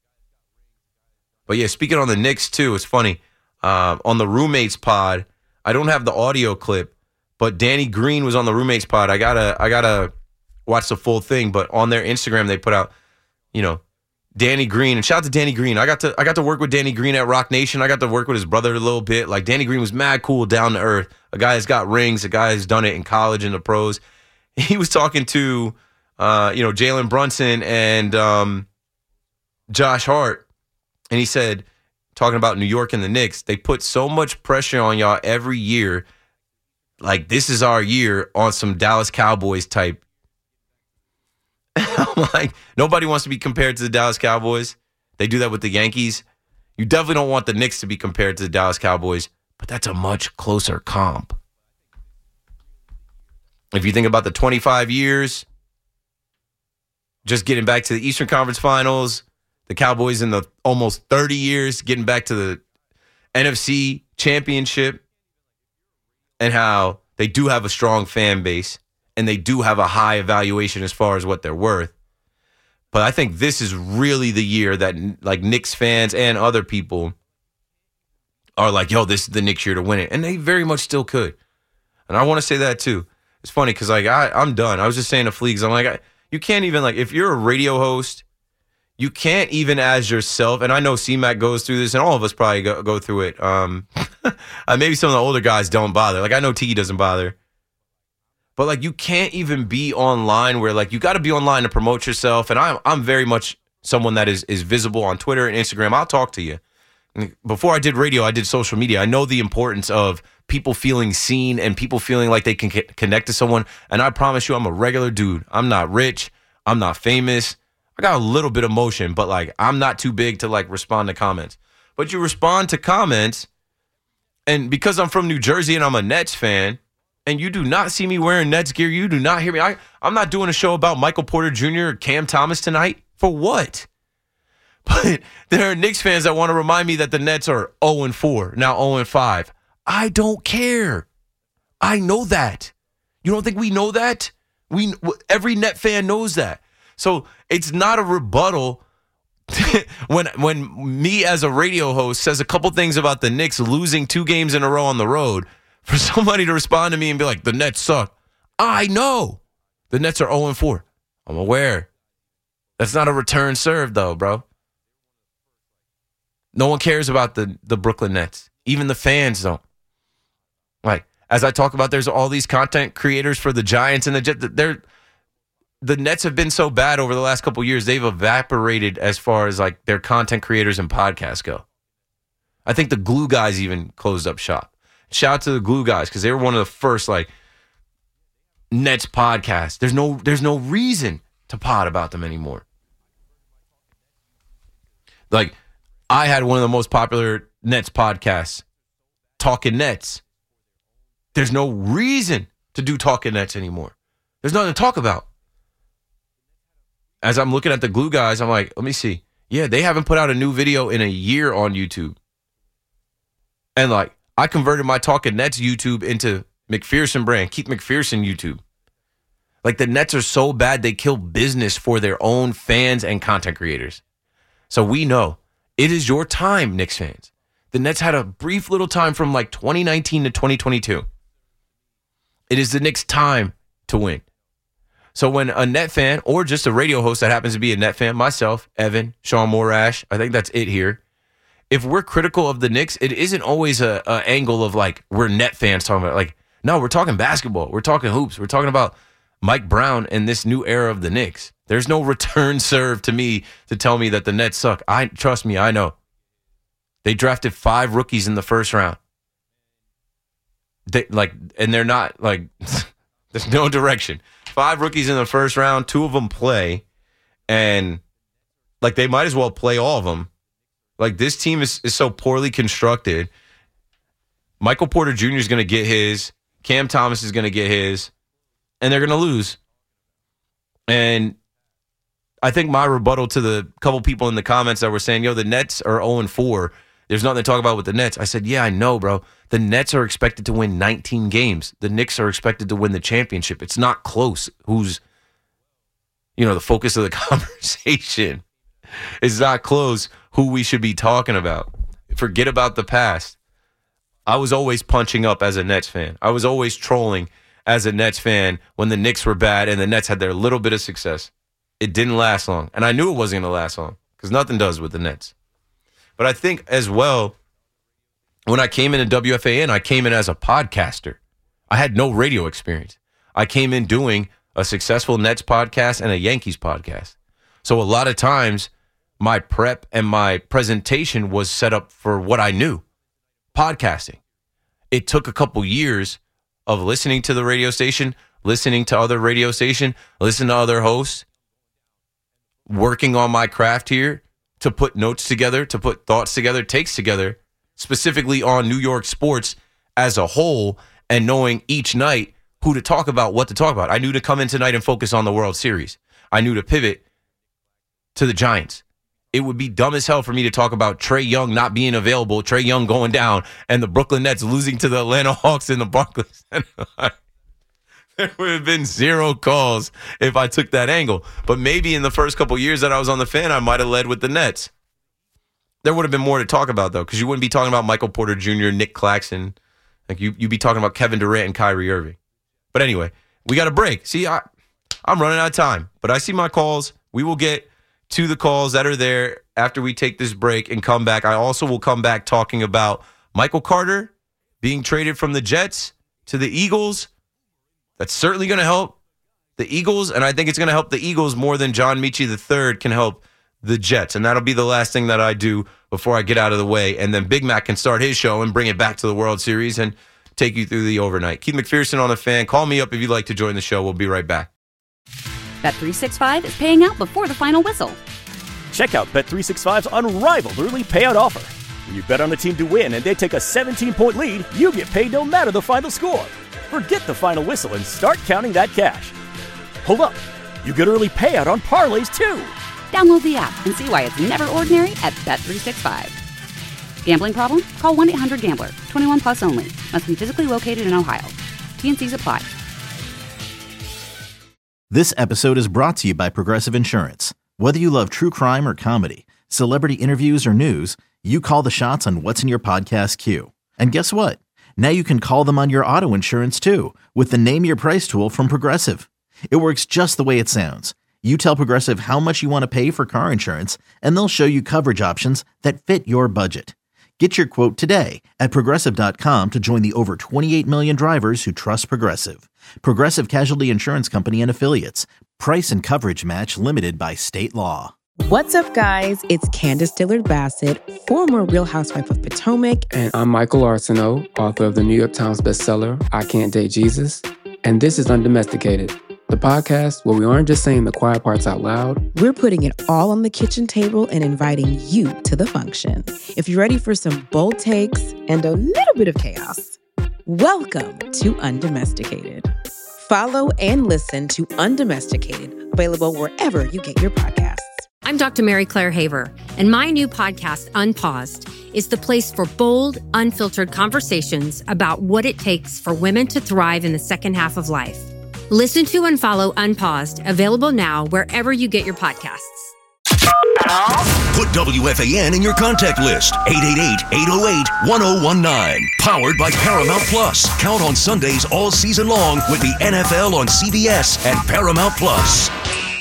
[SPEAKER 7] But, yeah, speaking on the Knicks, too, it's funny. Uh, on the Roommates pod, I don't have the audio clip, but Danny Green was on the Roommates pod. I gotta, I gotta watch the full thing. But on their Instagram, they put out, you know, Danny Green, and shout out to Danny Green. I got to, I got to work with Danny Green at Rock Nation. I got to work with his brother a little bit. Like, Danny Green was mad cool, down to earth. A guy that's got rings. A guy that's done it in college and the pros. He was talking to, uh, you know, Jalen Brunson and um, Josh Hart, and he said, talking about New York and the Knicks, they put so much pressure on y'all every year. Like, this is our year on some Dallas Cowboys type. I'm like, nobody wants to be compared to the Dallas Cowboys. They do that with the Yankees. You definitely don't want the Knicks to be compared to the Dallas Cowboys, but that's a much closer comp. If you think about the twenty-five years, just getting back to the Eastern Conference Finals, the Cowboys in the almost thirty years, getting back to the N F C Championship, and how they do have a strong fan base and they do have a high evaluation as far as what they're worth. But I think this is really the year that like Knicks fans and other people are like, yo, this is the Knicks year to win it. And they very much still could. And I want to say that too. It's funny because like I, I'm done. I was just saying to Fleegs, I'm like, I, you can't even like, if you're a radio host, you can't even as yourself, and I know C-Mac goes through this, and all of us probably go, go through it. Um, maybe some of the older guys don't bother. Like, I know Tiki doesn't bother. But, like, you can't even be online where, like, you got to be online to promote yourself. And I'm I'm very much someone that is is visible on Twitter and Instagram. I'll talk to you. Before I did radio, I did social media. I know the importance of people feeling seen and people feeling like they can connect to someone. And I promise you, I'm a regular dude. I'm not rich. I'm not famous. I got a little bit of motion, but like I'm not too big to like respond to comments. But you respond to comments, and because I'm from New Jersey and I'm a Nets fan, and you do not see me wearing Nets gear, you do not hear me. I, I'm not doing a show about Michael Porter Junior or Cam Thomas tonight. For what? But there are Knicks fans that want to remind me that the Nets are oh and four, now oh and five. I don't care. I know that. You don't think we know that? We every Net fan knows that. So it's not a rebuttal when when me as a radio host says a couple things about the Knicks losing two games in a row on the road for somebody to respond to me and be like, the Nets suck. I know. The Nets are oh and four. I'm aware. That's not a return serve, though, bro. No one cares about the, the Brooklyn Nets. Even the fans don't. Like, as I talk about, there's all these content creators for the Giants and the Jets. They're... The Nets have been so bad over the last couple of years, they've evaporated as far as like their content creators and podcasts go. I think the Glue guys even closed up shop. Shout out to the Glue guys because they were one of the first like Nets podcasts. There's no there's no reason to pod about them anymore. Like I had one of the most popular Nets podcasts, Talking Nets. There's no reason to do Talking Nets anymore. There's nothing to talk about. As I'm looking at the Glue guys, I'm like, let me see. Yeah, they haven't put out a new video in a year on YouTube. And like, I converted my Talking Nets YouTube into McPherson brand, Keith McPherson YouTube. Like the Nets are so bad, they kill business for their own fans and content creators. So we know it is your time, Knicks fans. The Nets had a brief little time from like twenty nineteen to twenty twenty-two. It is the Knicks' time to win. So when a Net fan or just a radio host that happens to be a Net fan, myself, Evan, Sean Morash, I think that's it here. If we're critical of the Knicks, it isn't always a, a angle of like we're Net fans talking about it. Like, no, we're talking basketball. We're talking hoops. We're talking about Mike Brown and this new era of the Knicks. There's no return serve to me to tell me that the Nets suck. I trust me, I know. They drafted five rookies in the first round. They like, and they're not like there's no direction. Five rookies in the first round, two of them play, and like they might as well play all of them. Like this team is, is so poorly constructed. Michael Porter Junior is going to get his. Cam Thomas is going to get his, and they're going to lose. And I think my rebuttal to the couple people in the comments that were saying, yo, the Nets are oh and four. There's nothing to talk about with the Nets. I said, yeah, I know, bro. The Nets are expected to win nineteen games. The Knicks are expected to win the championship. It's not close who's, you know, the focus of the conversation. It's not close who we should be talking about. Forget about the past. I was always punching up as a Nets fan. I was always trolling as a Nets fan when the Knicks were bad and the Nets had their little bit of success. It didn't last long. And I knew it wasn't going to last long because nothing does with the Nets. But I think as well, when I came into W F A N, I came in as a podcaster. I had no radio experience. I came in doing a successful Nets podcast and a Yankees podcast. So a lot of times, my prep and my presentation was set up for what I knew, podcasting. It took a couple years of listening to the radio station, listening to other radio station, listening to other hosts, working on my craft here, to put notes together, to put thoughts together, takes together, specifically on New York sports as a whole, and knowing each night who to talk about, what to talk about. I knew to come in tonight and focus on the World Series. I knew to pivot to the Giants. It would be dumb as hell for me to talk about Trae Young not being available, Trae Young going down, and the Brooklyn Nets losing to the Atlanta Hawks in the Barclays Center. There would have been zero calls if I took that angle. But maybe in the first couple years that I was on the Fan, I might have led with the Nets. There would have been more to talk about, though, because you wouldn't be talking about Michael Porter Junior, Nick Claxton. Like you, you'd be talking about Kevin Durant and Kyrie Irving. But anyway, we got a break. See, I, I'm running out of time, but I see my calls. We will get to the calls that are there after we take this break and come back. I also will come back talking about Michael Carter being traded from the Jets to the Eagles. That's certainly going to help the Eagles, and I think it's going to help the Eagles more than John Michie the third can help the Jets. And that'll be the last thing that I do before I get out of the way. And then Big Mac can start his show and bring it back to the World Series and take you through the overnight. Keith McPherson on the Fan. Call me up if you'd like to join the show. We'll be right back.
[SPEAKER 1] Bet three sixty-five is paying out before the final whistle.
[SPEAKER 2] Check out Bet three sixty-five's unrivaled early payout offer. When you bet on a team to win and they take a seventeen-point lead, you get paid no matter the final score. Forget the final whistle and start counting that cash. Hold up. You get early payout on parlays, too.
[SPEAKER 1] Download the app and see why it's never ordinary at Bet three sixty-five. Gambling problem? Call one eight hundred gambler. twenty-one plus only. Must be physically located in Ohio. T N Cs apply.
[SPEAKER 3] This episode is brought to you by Progressive Insurance. Whether you love true crime or comedy, celebrity interviews or news, you call the shots on what's in your podcast queue. And guess what? Now you can call them on your auto insurance too with the Name Your Price tool from Progressive. It works just the way it sounds. You tell Progressive how much you want to pay for car insurance, and they'll show you coverage options that fit your budget. Get your quote today at Progressive dot com to join the over twenty-eight million drivers who trust Progressive. Progressive Casualty Insurance Company and Affiliates. Price and coverage match limited by state law.
[SPEAKER 4] What's up, guys? It's Candace Dillard-Bassett, former Real Housewife of Potomac.
[SPEAKER 5] And I'm Michael Arsenault, author of the New York Times bestseller, I Can't Date Jesus. And this is Undomesticated, the podcast where we aren't just saying the quiet parts out loud.
[SPEAKER 4] We're putting it all on the kitchen table and inviting you to the function. If you're ready for some bold takes and a little bit of chaos, welcome to Undomesticated. Follow and listen to Undomesticated, available wherever you get your podcasts.
[SPEAKER 14] I'm Doctor Mary Claire Haver, and my new podcast, Unpaused, is the place for bold, unfiltered conversations about what it takes for women to thrive in the second half of life. Listen to and follow Unpaused, available now wherever you get your podcasts.
[SPEAKER 6] Put W F A N in your contact list. eight eight eight, eight oh eight, one oh one nine. Powered by Paramount Plus. Count on Sundays all season long with the N F L on C B S and Paramount Plus.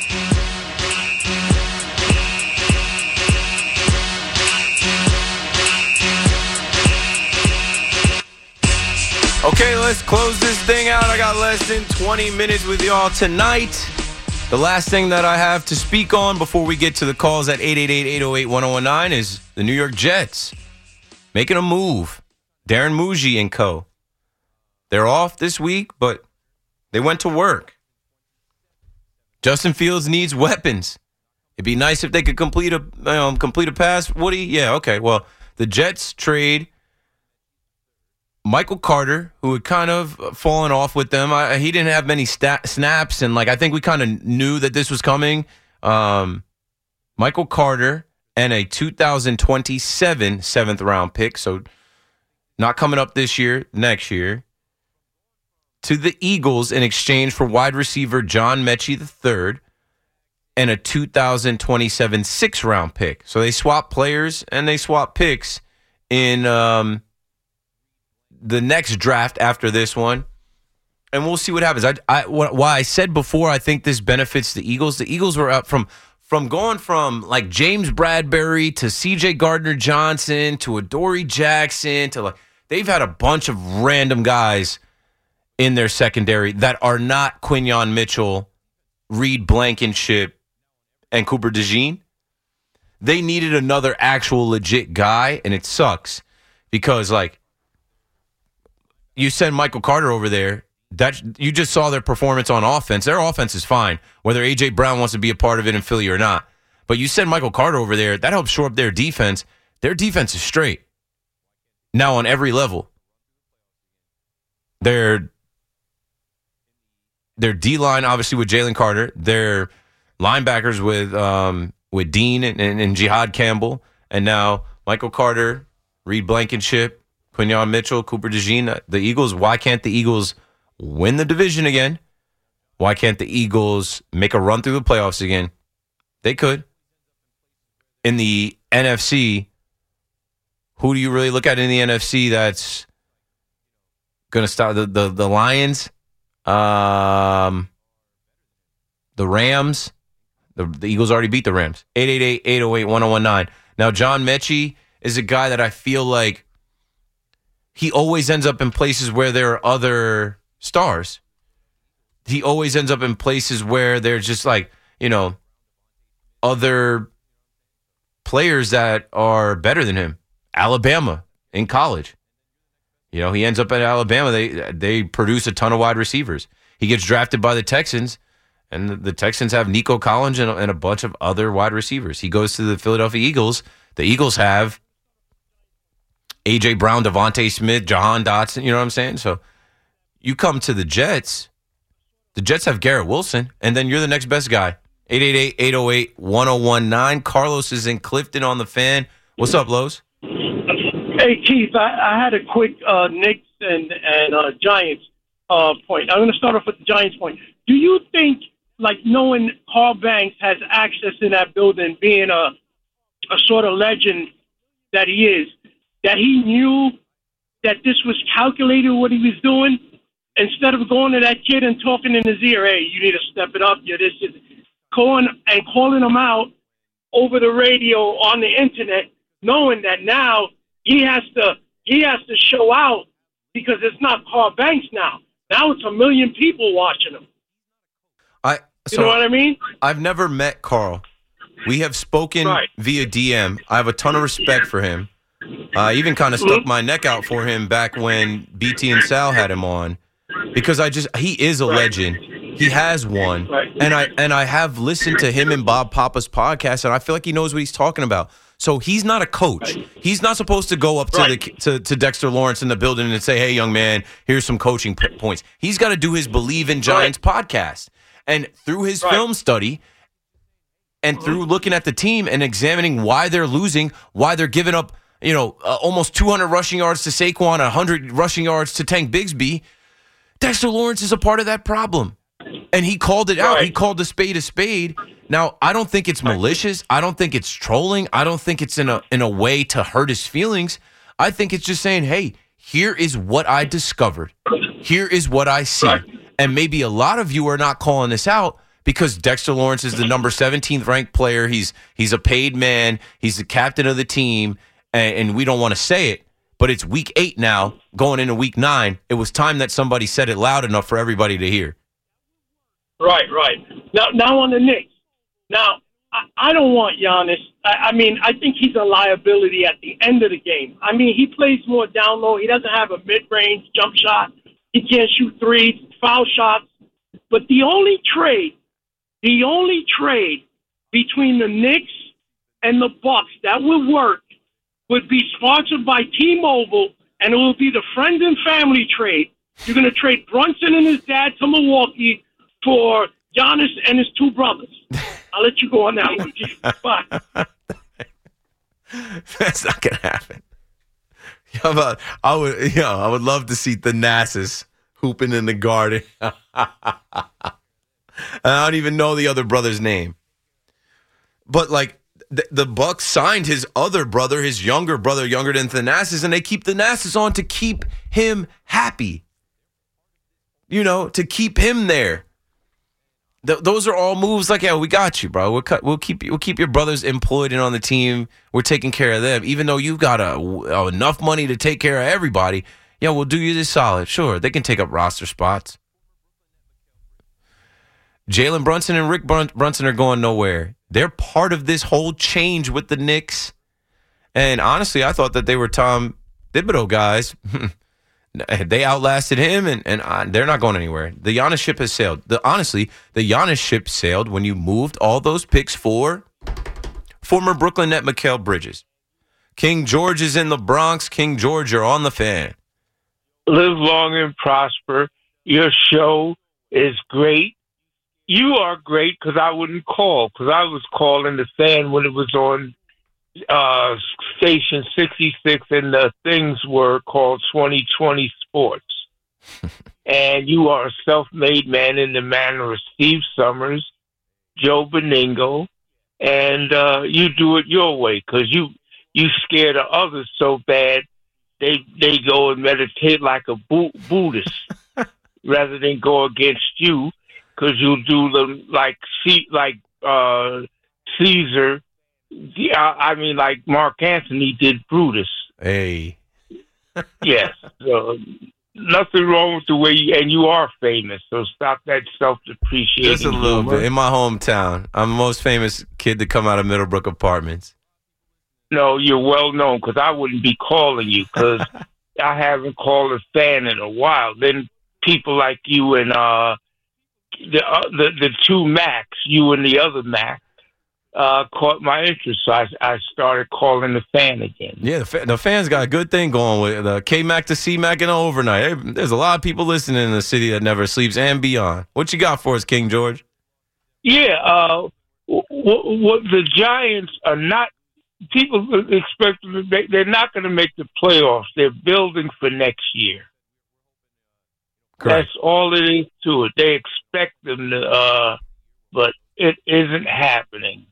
[SPEAKER 7] Okay, let's close this thing out. I got less than twenty minutes with y'all tonight. The last thing that I have to speak on before we get to the calls at eight eight eight, eight oh eight, one oh one nine is the New York Jets making a move. Darren Muji and co. They're off this week, but they went to work. Justin Fields needs weapons. It'd be nice if they could complete a um, complete a pass. Woody, yeah, okay. Well, the Jets trade Michael Carter, who had kind of fallen off with them. I, he didn't have many sta- snaps, and like I think we kind of knew that this was coming. Um, Michael Carter and a two thousand twenty-seven seventh round pick, so not coming up this year, next year, to the Eagles in exchange for wide receiver John Mechie the third and a two thousand twenty-seven sixth round pick. So they swap players and they swap picks in um, the next draft after this one, and we'll see what happens. I, I, why I said before, I think this benefits the Eagles. The Eagles were up from from going from like James Bradbury to C J Gardner-Johnson to Adoree Jackson to like they've had a bunch of random guys in their secondary that are not Quinyon Mitchell, Reed Blankenship, and Cooper DeJean. They needed another actual legit guy, and it sucks because like. You send Michael Carter over there, that you just saw their performance on offense. Their offense is fine, whether A J. Brown wants to be a part of it in Philly or not. But you send Michael Carter over there, that helps shore up their defense. Their defense is straight. Now on every level. Their, their D-line, obviously, with Jalen Carter. Their linebackers with um, with Dean and, and, and Jihad Campbell. And now Michael Carter, Reed Blankenship, Quinyon Mitchell, Cooper DeJean, the Eagles, why can't the Eagles win the division again. Why can't the Eagles make a run through the playoffs again? They could. In the N F C, who do you really look at in the N F C that's going to start? The, the, the Lions, um, the Rams. The, the Eagles already beat the Rams. eight eight eight, eight oh eight, one oh one nine. Now, John Mechie is a guy that I feel like he always ends up in places where there are other stars. He always ends up in places where there's just like, you know, other players that are better than him. Alabama in college. You know, he ends up at Alabama. They they produce a ton of wide receivers. He gets drafted by the Texans, and the, the Texans have Nico Collins and, and a bunch of other wide receivers. He goes to the Philadelphia Eagles. The Eagles have A J. Brown, Devontae Smith, Jahan Dotson. You know what I'm saying? So you come to the Jets. The Jets have Garrett Wilson, and then you're the next best guy. eight eight eight, eight oh eight, one oh one nine. Carlos is in Clifton on the Fan. What's up, Lowe's?
[SPEAKER 15] Hey, Keith, I, I had a quick uh, Knicks and, and uh, Giants uh, point. I'm going to start off with the Giants point. Do you think, like, knowing Carl Banks has access in that building, being a, a sort of legend that he is, that he knew that this was calculated what he was doing? Instead of going to that kid and talking in his ear, hey, you need to step it up, you're this, this, calling and calling him out over the radio on the internet, knowing that now he has to he has to show out because it's not Carl Banks now. Now it's a million people watching him.
[SPEAKER 7] I so
[SPEAKER 15] you know what I mean?
[SPEAKER 7] I've never met Carl. We have spoken right. via D M. I have a ton of respect for him. I even kind of stuck my neck out for him back when B T and Sal had him on. Because I just he is a legend. He has one. And I and I have listened to him and Bob Papa's podcast, and I feel like he knows what he's talking about. So he's not a coach. He's not supposed to go up to the to, to Dexter Lawrence in the building and say, hey, young man, here's some coaching p- points. He's got to do his Believe in Giants right. podcast. And through his right. film study and through looking at the team and examining why they're losing, why they're giving up, you know, uh, almost two hundred rushing yards to Saquon, one hundred rushing yards to Tank Bigsby, Dexter Lawrence is a part of that problem. And he called it out. Right. He called a spade a spade. Now, I don't think it's malicious. I don't think it's trolling. I don't think it's in a in a way to hurt his feelings. I think it's just saying, hey, here is what I discovered. Here is what I see. Right. And maybe a lot of you are not calling this out because Dexter Lawrence is the number seventeenth ranked player. He's he's a paid man. He's the captain of the team. And, and we don't want to say it. But it's week eight now, going into week nine. It was time that somebody said it loud enough for everybody to hear.
[SPEAKER 15] Right, right. Now, now on the Knicks. Now, I, I don't want Giannis. I, I mean, I think he's a liability at the end of the game. I mean, he plays more down low. He doesn't have a mid-range jump shot. He can't shoot threes, foul shots. But the only trade, the only trade between the Knicks and the Bucks that would work would be sponsored by T-Mobile, and it will be the friend and family trade. You're going to trade Brunson and his dad to Milwaukee for Giannis and his two brothers. I'll let you go on that one. Bye.
[SPEAKER 7] That's not going to happen. How about, I would, you know, I would love to see the Nassus hooping in the Garden. I don't even know the other brother's name. But, like, The, the Bucks signed his other brother, his younger brother, younger than Thanasis, and they keep Thanasis on to keep him happy. You know, to keep him there. Th- those are all moves like, yeah, we got you, bro. We'll, cut, we'll keep we'll keep your brothers employed and on the team. We're taking care of them. Even though you've got a, a, enough money to take care of everybody, yeah, we'll do you this solid. Sure, they can take up roster spots. Jalen Brunson and Rick Brun- Brunson are going nowhere. They're part of this whole change with the Knicks. And honestly, I thought that they were Tom Thibodeau guys. They outlasted him, and, and uh, they're not going anywhere. The Giannis ship has sailed. The, honestly, the Giannis ship sailed when you moved all those picks for former Brooklyn net Mikal Bridges. King George is in the Bronx. King George, you're on the Fan.
[SPEAKER 16] Live long and prosper. Your show is great. You are great because I wouldn't call because I was calling the Fan when it was on uh, station sixty-six and the things were called twenty twenty Sports. and you are a self-made man in the manner of Steve Summers, Joe Beningo, and uh, you do it your way because you you scare the others so bad they they go and meditate like a Bu- Buddhist rather than go against you because you do them like C- like uh, Caesar. I mean, like Mark Antony did Brutus.
[SPEAKER 7] Hey.
[SPEAKER 16] Yes. So, nothing wrong with the way you, and you are famous, so stop that self-depreciating.
[SPEAKER 7] Just a little
[SPEAKER 16] humor.
[SPEAKER 7] bit. In my hometown, I'm the most famous kid to come out of Middlebrook Apartments.
[SPEAKER 16] No, you're well known because I wouldn't be calling you because I haven't called a fan in a while. Then people like you and uh, the, uh, the the two Macs, you and the other Mac, uh, caught my interest. So I, I started calling the fan again.
[SPEAKER 7] Yeah, the, fa- the fans got a good thing going with the K-Mac to C-Mac and overnight. Hey, there's a lot of people listening in the city that never sleeps and beyond. What you got for us, King George?
[SPEAKER 16] Yeah, uh, what, what the Giants are not. People expect them to make, they're not going to make the playoffs. They're building for next year.
[SPEAKER 7] Correct.
[SPEAKER 16] That's all it is to it. They expect them to, uh, but it isn't happening.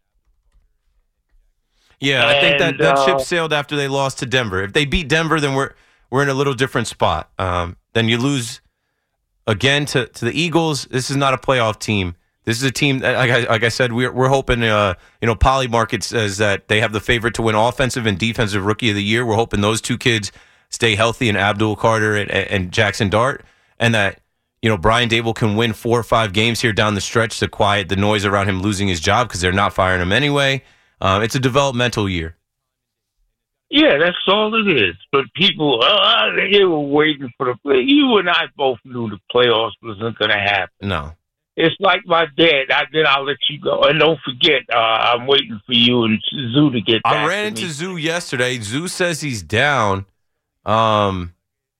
[SPEAKER 7] Yeah, I think that,
[SPEAKER 16] And,
[SPEAKER 7] that
[SPEAKER 16] uh,
[SPEAKER 7] ship sailed after they lost to Denver. If they beat Denver, then we're we're in a little different spot. Um, then you lose again to, to the Eagles. This is not a playoff team. This is a team that, like I, like I said, we're we're hoping. Uh, you know, Polymarket says that they have the favorite to win offensive and defensive rookie of the year. We're hoping those two kids stay healthy, and Abdul Carter and, and Jackson Dart, and that you know Brian Dable can win four or five games here down the stretch to quiet the noise around him losing his job because they're not firing him anyway. Uh, it's a developmental year.
[SPEAKER 16] Yeah, that's all it is. But people, uh, they were waiting for the play. You and I both knew the playoffs wasn't going to happen.
[SPEAKER 7] No.
[SPEAKER 16] It's like my dad. I, then I'll let you go. And don't forget, uh, I'm waiting for you and Zoo to get back
[SPEAKER 7] I ran
[SPEAKER 16] to
[SPEAKER 7] into
[SPEAKER 16] me.
[SPEAKER 7] Zoo yesterday. Zoo says he's down. Um,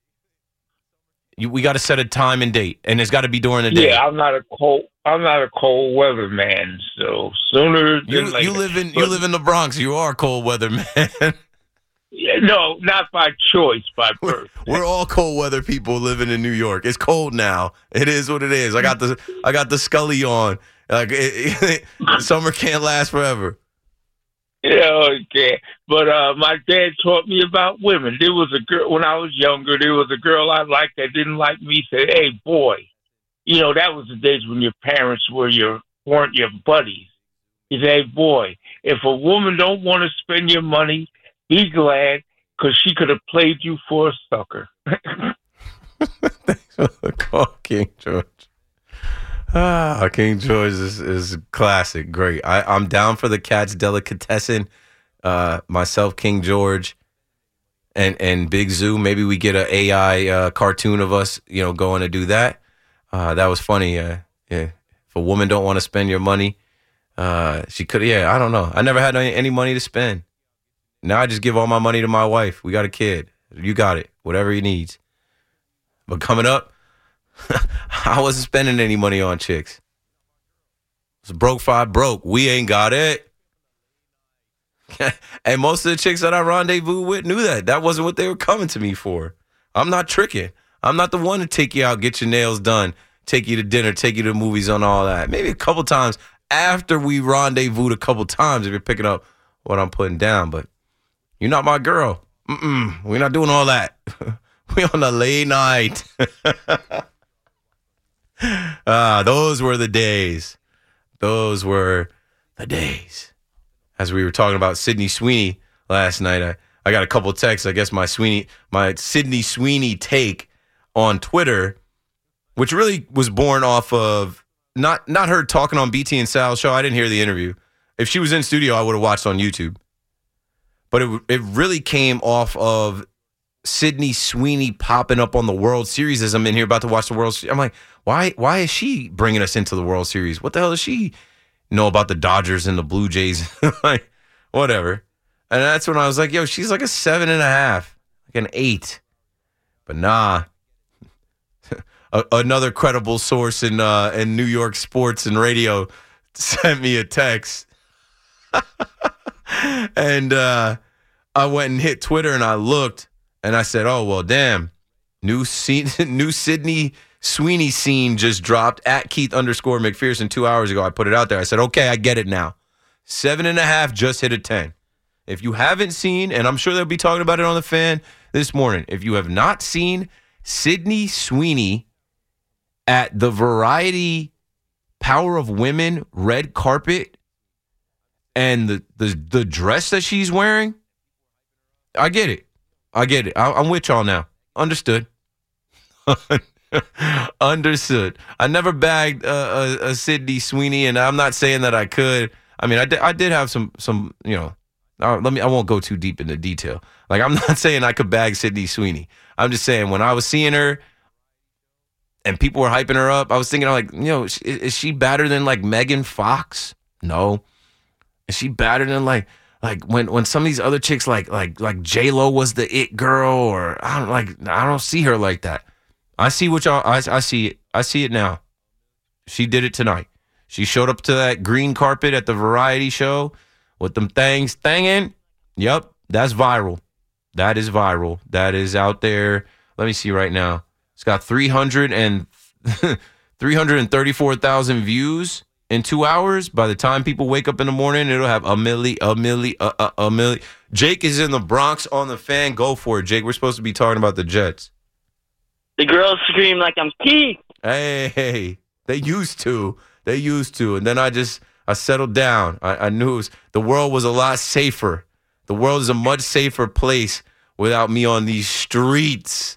[SPEAKER 7] you, we got to set a time and date, and it's got to be during the day.
[SPEAKER 16] Yeah, I'm not a cold. I'm not a cold weather man. So sooner than
[SPEAKER 7] You,
[SPEAKER 16] later.
[SPEAKER 7] you live in you
[SPEAKER 16] But-
[SPEAKER 7] live in the Bronx. You are a cold weather man.
[SPEAKER 16] Yeah, no, not by choice, by birth.
[SPEAKER 7] We're all cold weather people living in New York. It's cold now. It is what it is. I got the I got the Scully on. Like it, it, summer can't last forever.
[SPEAKER 16] Yeah, okay. But uh, my dad taught me about women. There was a girl when I was younger. There was a girl I liked that didn't like me. Said, "Hey, boy," you know that was the days when your parents were your weren't your buddies. He said, "Hey, boy, if a woman don't want to spend your money, be glad, because she could have played you for a sucker."
[SPEAKER 7] Thanks for the call, King George. Ah, King George is, is classic. Great. I, I'm down for the Cats delicatessen. Uh, myself, King George, and and Big Zoo. Maybe we get an A I uh, cartoon of us, you know, going to do that. Uh, that was funny. Uh, yeah. If a woman don't want to spend your money, uh, she could. Yeah, I don't know. I never had any, any money to spend. Now I just give all my money to my wife. We got a kid. You got it. Whatever he needs. But coming up, I wasn't spending any money on chicks. It's broke five broke. We ain't got it. And most of the chicks that I rendezvous with knew that. That wasn't what they were coming to me for. I'm not tricking. I'm not the one to take you out, get your nails done, take you to dinner, take you to movies and all that. Maybe a couple times after we rendezvoused a couple times if you're picking up what I'm putting down. But you're not my girl. Mm-mm. We're not doing all that. We on a late night. Ah, those were the days. Those were the days. As we were talking about Sydney Sweeney last night, I, I got a couple texts. I guess my Sweeney, my Sydney Sweeney take on Twitter, which really was born off of not not her talking on B T and Sal's show. I didn't hear the interview. If she was in studio, I would have watched on YouTube. But it it really came off of Sydney Sweeney popping up on the World Series as I'm in here about to watch the World Series. I'm like, why why is she bringing us into the World Series? What the hell does she know about the Dodgers and the Blue Jays? Like, whatever. And that's when I was like, yo, she's like a seven and a half, like an eight. But nah. a- another credible source in uh, in New York sports and radio sent me a text. And uh, I went and hit Twitter and I looked and I said, oh, well, damn. New, C- new Sydney Sweeney scene just dropped at Keith underscore McPherson two hours ago. I put it out there. I said, okay, I get it now. Seven and a half just hit a ten. If you haven't seen, and I'm sure they'll be talking about it on the Fan this morning, if you have not seen Sydney Sweeney at the Variety Power of Women red carpet and the, the, the dress that she's wearing, I get it. I get it. I, I'm with y'all now. Understood. Understood. I never bagged uh, a, a Sydney Sweeney, and I'm not saying that I could. I mean, I did, I did have some, some you know, uh, let me. I won't go too deep into detail. Like, I'm not saying I could bag Sydney Sweeney. I'm just saying when I was seeing her and people were hyping her up, I was thinking, like, you know, is, is she better than, like, Megan Fox? No. Is she better than, like, like when, when some of these other chicks, like, like, like J-Lo was the it girl, or I don't, like, I don't see her like that. I see what y'all, I, I see it. I see it now. She did it tonight. She showed up to that green carpet at the Variety show with them things thangin'. Yep, that's viral. That is viral. That is out there. Let me see right now. It's got three hundred and three hundred thirty-four thousand views in two hours. By the time people wake up in the morning, it'll have a milli, a milli, a, a, a milli. Jake is in the Bronx on the Fan. Go for it, Jake. We're supposed to be talking about the Jets.
[SPEAKER 17] The girls scream like I'm Keith.
[SPEAKER 7] Hey, hey, they used to. They used to. And then I just, I settled down. I, I knew it was, the world was a lot safer. The world is a much safer place without me on these streets.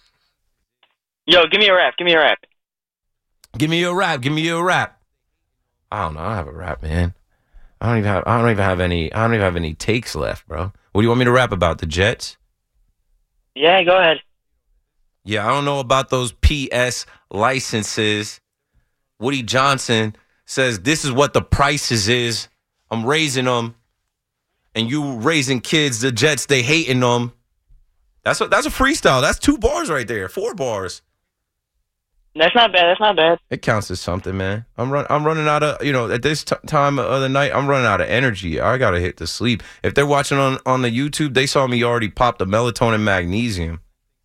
[SPEAKER 17] Yo, give me a rap. Give me a rap.
[SPEAKER 7] Give me a rap. Give me a rap. I don't know. I don't have a rap, man. I don't even have. I don't even have any. I don't even have any takes left, bro. What do you want me to rap about? The Jets?
[SPEAKER 17] Yeah, go ahead.
[SPEAKER 7] Yeah, I don't know about those P S licenses. Woody Johnson says this is what the prices is. I'm raising them, and you raising kids. The Jets, they hating them. That's a, that's a freestyle. That's two bars right there. Four bars.
[SPEAKER 17] That's not bad. That's not bad.
[SPEAKER 7] It counts as something, man. I'm run. I'm running out of, you know, at this t- time of the night, I'm running out of energy. I gotta hit the sleep. If they're watching on on the YouTube, they saw me already pop the melatonin magnesium.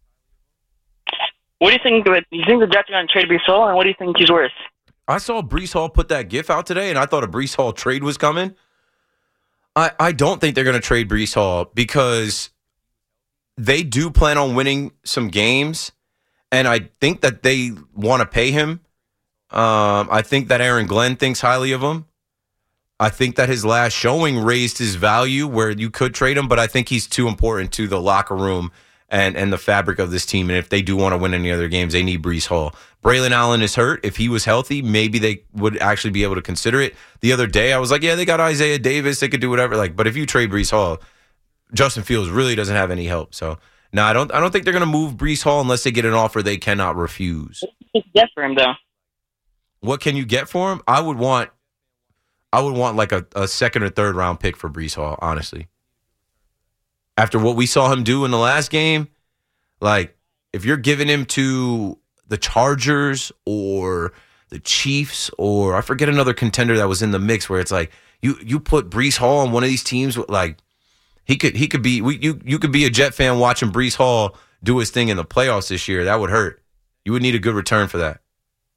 [SPEAKER 17] What do you think? Do you think the Jets are going to trade Breece Hall, and what do you think he's worth?
[SPEAKER 7] I saw Breece Hall put that gif out today, and I thought a Breece Hall trade was coming. I, I don't think they're going to trade Breece Hall because they do plan on winning some games, and I think that they want to pay him. Um, I think that Aaron Glenn thinks highly of him. I think that his last showing raised his value where you could trade him, but I think he's too important to the locker room and, and the fabric of this team. And if they do want to win any other games, they need Breece Hall. Braylon Allen is hurt. If he was healthy, maybe they would actually be able to consider it. The other day, I was like, yeah, they got Isaiah Davis. They could do whatever. Like, but if you trade Breece Hall, Justin Fields really doesn't have any help. So, no, I don't I don't think they're going to move Breece Hall unless they get an offer they cannot refuse.
[SPEAKER 17] What can you get for him, though?
[SPEAKER 7] What can you get for him? I would want I would want like a, a second or third round pick for Breece Hall, honestly. After what we saw him do in the last game, like, if you're giving him to the Chargers or the Chiefs, or I forget another contender that was in the mix where it's like you you put Breece Hall on one of these teams, like he could he could be we, you you could be a Jet fan watching Breece Hall do his thing in the playoffs this year. That would hurt. You would need a good return for that.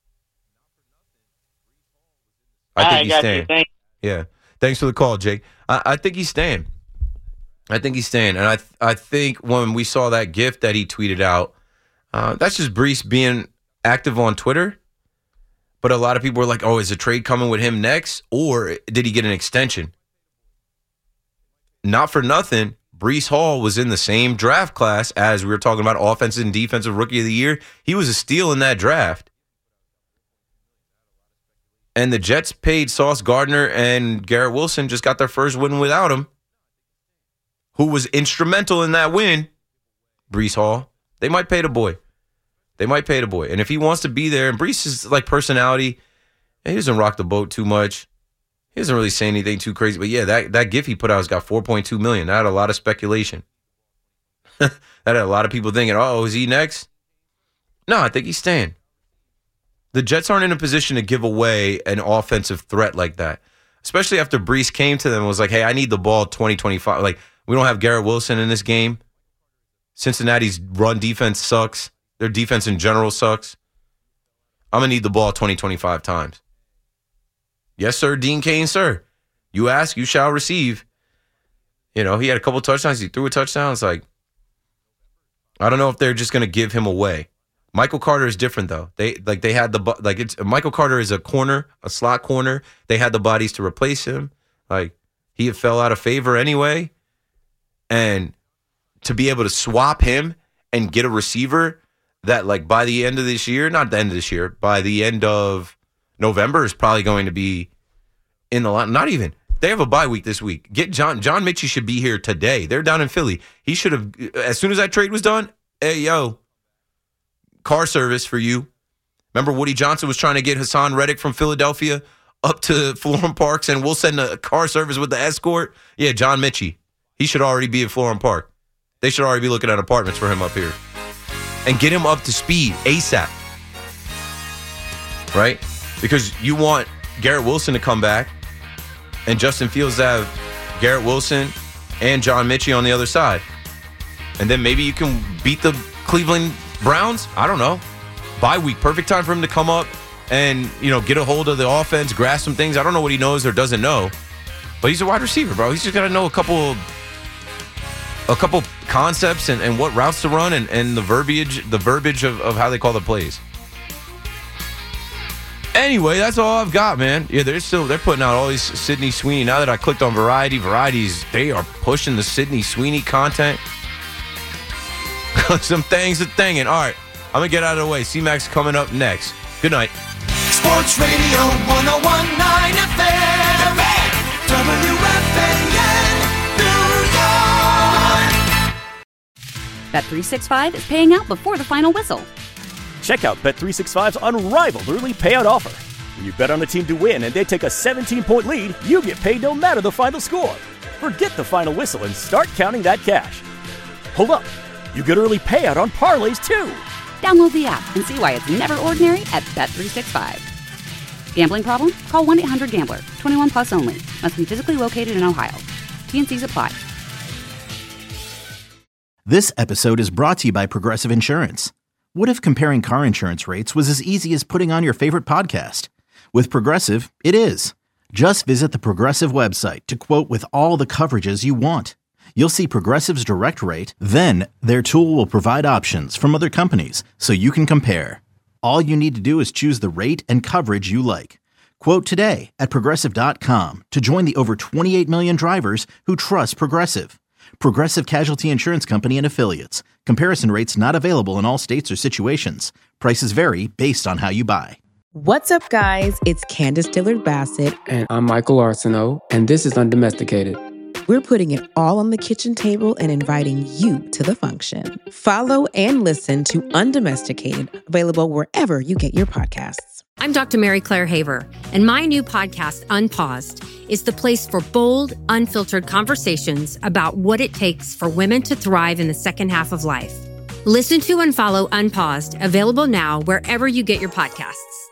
[SPEAKER 7] I think I he's staying. Thanks. Yeah, thanks for the call, Jake. I, I think he's staying. I think he's staying, and I th- I think when we saw that GIF that he tweeted out, uh, that's just Breece being active on Twitter. But a lot of people were like, "Oh, is a trade coming with him next, or did he get an extension?" Not for nothing, Breece Hall was in the same draft class as we were talking about offensive and defensive rookie of the year. He was a steal in that draft. And the Jets paid Sauce Gardner, and Garrett Wilson just got their first win without him. Who was instrumental in that win? Breece Hall. They might pay the boy. They might pay the boy. And if he wants to be there, and Breece's like personality, he doesn't rock the boat too much. He doesn't really say anything too crazy. But yeah, that, that GIF he put out has got four point two million. That had a lot of speculation. That had a lot of people thinking, oh, is he next? No, I think he's staying. The Jets aren't in a position to give away an offensive threat like that, especially after Breece came to them and was like, hey, I need the ball twenty twenty-five. Like, we don't have Garrett Wilson in this game. Cincinnati's run defense sucks. Their defense in general sucks. I'm going to need the ball twenty, twenty-five times. Yes, sir, Dean Cain, sir. You ask, you shall receive. You know, he had a couple touchdowns. He threw a touchdown. It's like, I don't know if they're just going to give him away. Michael Carter is different, though. They like they had the like it's Michael Carter is a corner, a slot corner. They had the bodies to replace him. Like he had fell out of favor anyway, and to be able to swap him and get a receiver that, like, by the end of this year, not the end of this year, by the end of November is probably going to be in the line. Not even. They have a bye week this week. Get John John Mitchell should be here today. They're down in Philly. He should have, as soon as that trade was done, hey, yo, car service for you. Remember Woody Johnson was trying to get Hassan Reddick from Philadelphia up to Florham Parks, and we'll send a car service with the escort? Yeah, John Mitchell. He should already be at Florham Park. They should already be looking at apartments for him up here. And get him up to speed ASAP. Right? Because you want Garrett Wilson to come back and Justin Fields to have Garrett Wilson and John Mitchell on the other side. And then maybe you can beat the Cleveland Browns. I don't know. Bye week. Perfect time for him to come up and, you know, get a hold of the offense, grasp some things. I don't know what he knows or doesn't know. But he's a wide receiver, bro. He's just got to know a couple a couple concepts and, and what routes to run and, and the verbiage the verbiage of, of how they call the plays. Anyway, that's all I've got, man. Yeah, they're still they're putting out all these Sydney Sweeney. Now that I clicked on Variety, Variety's they are pushing the Sydney Sweeney content. Some things are thinging. All right, I'm gonna get out of the way. C-Mac's coming up next. Good night.
[SPEAKER 18] Sports Radio one oh one point nine F M. W F A N New York.
[SPEAKER 1] Bet three sixty-five is paying out before the final whistle.
[SPEAKER 2] Check out Bet three sixty-five's unrivaled early payout offer. When you bet on a team to win and they take a seventeen-point lead, you get paid no matter the final score. Forget the final whistle and start counting that cash. Hold up. You get early payout on parlays, too.
[SPEAKER 1] Download the app and see why it's never ordinary at Bet three sixty-five. Gambling problem? Call one eight hundred gambler. twenty-one plus only. Must be physically located in Ohio. T N Cs apply.
[SPEAKER 3] This episode is brought to you by Progressive Insurance. What if comparing car insurance rates was as easy as putting on your favorite podcast? With Progressive, it is. Just visit the Progressive website to quote with all the coverages you want. You'll see Progressive's direct rate, then their tool will provide options from other companies so you can compare. All you need to do is choose the rate and coverage you like. Quote today at Progressive dot com to join the over twenty-eight million drivers who trust Progressive. Progressive Casualty Insurance Company and Affiliates. Comparison rates not available in all states or situations. Prices vary based on how you buy.
[SPEAKER 4] What's up, guys? It's Candace Dillard Bassett.
[SPEAKER 5] And I'm Michael Arsenault, and this is Undomesticated.
[SPEAKER 4] We're putting it all on the kitchen table and inviting you to the function. Follow and listen to Undomesticated, available wherever you get your podcasts.
[SPEAKER 14] I'm Doctor Mary Claire Haver, and my new podcast, Unpaused, is the place for bold, unfiltered conversations about what it takes for women to thrive in the second half of life. Listen to and follow Unpaused, available now wherever you get your podcasts.